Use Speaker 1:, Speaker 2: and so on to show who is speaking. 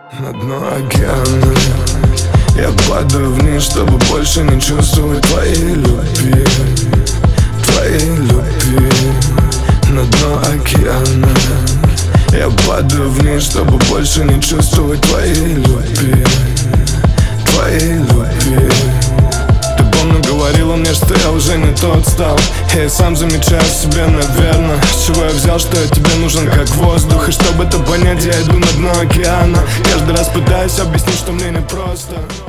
Speaker 1: На дно океана я падаю вниз, чтобы больше не чувствовать твоей любви. Твоей любви. На дно океана я падаю вниз, чтобы больше не чувствовать твоей любви. Твоей любви. Ты помню, говорила мне, что я уже не тот стал. Я сам замечаю в себе, наверное, с чего я взял, что я тебе нужен как воздух. И чтобы это понять, я иду на дно океана. Каждый раз пытаюсь объяснить, что мне непросто.